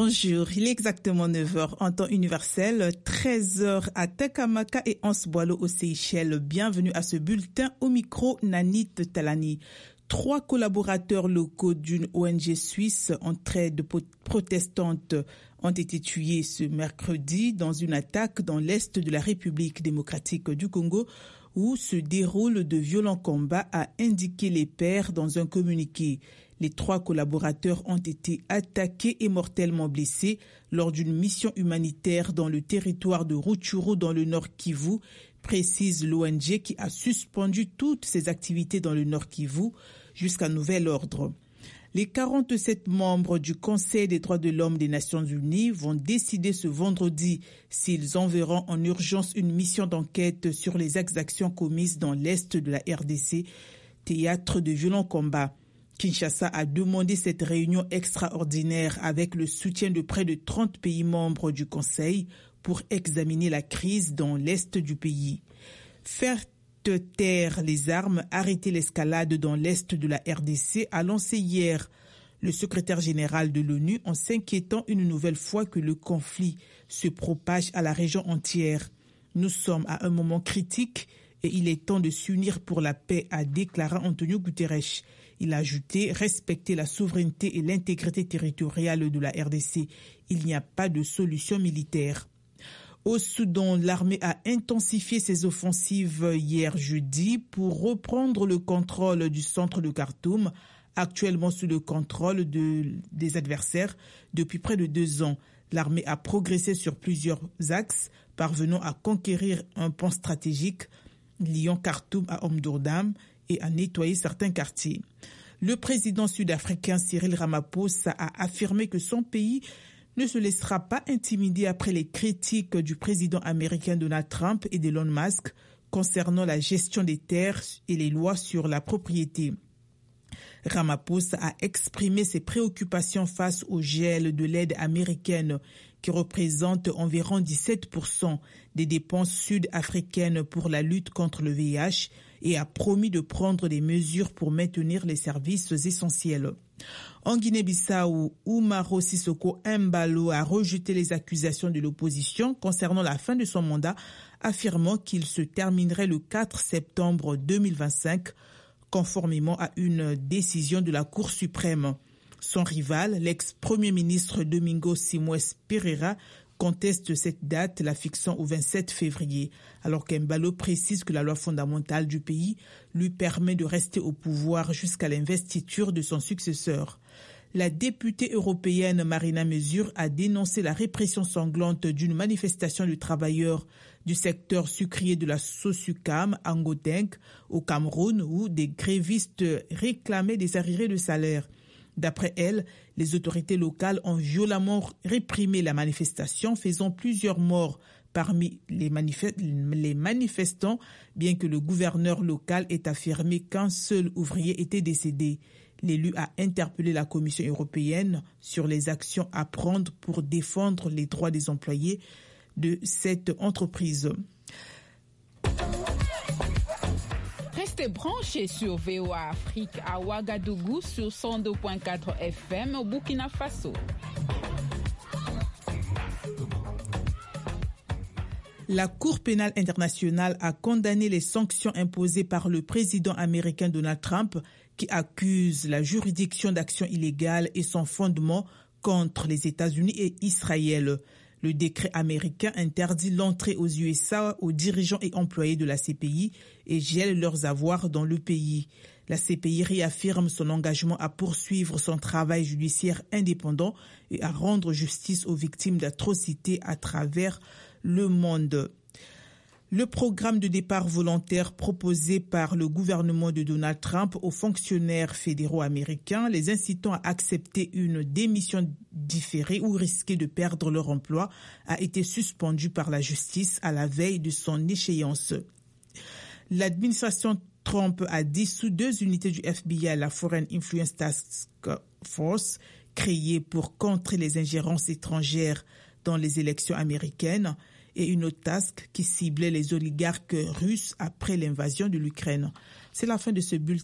Bonjour, il est exactement 9h en temps universel, 13h à Takamaka et Ansboilo aux Seychelles. Bienvenue à ce bulletin au micro Nanit Talani. 3 collaborateurs locaux d'une ONG suisse en traite protestante ont été tués ce mercredi dans une attaque dans l'est de la République démocratique du Congo où se déroulent de violents combats, a indiqué les pairs dans un communiqué. Les 3 collaborateurs ont été attaqués et mortellement blessés lors d'une mission humanitaire dans le territoire de Rutshuru dans le Nord Kivu, précise l'ONG qui a suspendu toutes ses activités dans le Nord Kivu jusqu'à nouvel ordre. Les 47 membres du Conseil des droits de l'homme des Nations Unies vont décider ce vendredi s'ils enverront en urgence une mission d'enquête sur les exactions commises dans l'est de la RDC, théâtre de violents combats. Kinshasa a demandé cette réunion extraordinaire avec le soutien de près de 30 pays membres du Conseil pour examiner la crise dans l'est du pays. Faire taire les armes, arrêter l'escalade dans l'est de la RDC, a lancé hier le secrétaire général de l'ONU en s'inquiétant une nouvelle fois que le conflit se propage à la région entière. Nous sommes à un moment critique et il est temps de s'unir pour la paix, a déclaré Antonio Guterres. Il a ajouté « Respecter la souveraineté et l'intégrité territoriale de la RDC. Il n'y a pas de solution militaire. » Au Soudan, l'armée a intensifié ses offensives hier jeudi pour reprendre le contrôle du centre de Khartoum, actuellement sous le contrôle des adversaires depuis près de 2 ans. L'armée a progressé sur plusieurs axes, parvenant à conquérir un pont stratégique liant Khartoum à Omdurman et à nettoyer certains quartiers. Le président sud-africain Cyril Ramaphosa a affirmé que son pays ne se laissera pas intimider après les critiques du président américain Donald Trump et d'Elon Musk concernant la gestion des terres et les lois sur la propriété. Ramaphosa a exprimé ses préoccupations face au gel de l'aide américaine qui représente environ 17% des dépenses sud-africaines pour la lutte contre le VIH et a promis de prendre des mesures pour maintenir les services essentiels. En Guinée-Bissau, Umaro Sissoko Embalo a rejeté les accusations de l'opposition concernant la fin de son mandat, affirmant qu'il se terminerait le 4 septembre 2025, conformément à une décision de la Cour suprême. Son rival, l'ex-premier ministre Domingos Simoes Pereira, conteste cette date, la fixant au 27 février, alors qu'Embalo précise que la loi fondamentale du pays lui permet de rester au pouvoir jusqu'à l'investiture de son successeur. La députée européenne Marina Mesure a dénoncé la répression sanglante d'une manifestation de travailleurs du secteur sucrier de la Sosucam, à Ngoteng, au Cameroun, où des grévistes réclamaient des arriérés de salaire. D'après elle, les autorités locales ont violemment réprimé la manifestation, faisant plusieurs morts parmi les manifestants, bien que le gouverneur local ait affirmé qu'un seul ouvrier était décédé. L'élu a interpellé la Commission européenne sur les actions à prendre pour défendre les droits des employés de cette entreprise. Restez branchés sur VOA Afrique à Ouagadougou sur 102.4 FM au Burkina Faso. La Cour pénale internationale a condamné les sanctions imposées par le président américain Donald Trump qui accuse la juridiction d'action illégale et son fondement contre les États-Unis et Israël. Le décret américain interdit l'entrée aux USA aux dirigeants et employés de la CPI et gèle leurs avoirs dans le pays. La CPI réaffirme son engagement à poursuivre son travail judiciaire indépendant et à rendre justice aux victimes d'atrocités à travers le monde. Le programme de départ volontaire proposé par le gouvernement de Donald Trump aux fonctionnaires fédéraux américains, les incitant à accepter une démission différée ou risquer de perdre leur emploi, a été suspendu par la justice à la veille de son échéance. L'administration Trump a dissous 2 unités du FBI, la Foreign Influence Task Force, créée pour contrer les ingérences étrangères dans les élections américaines, et une autre task qui ciblait les oligarques russes après l'invasion de l'Ukraine. C'est la fin de ce bulletin.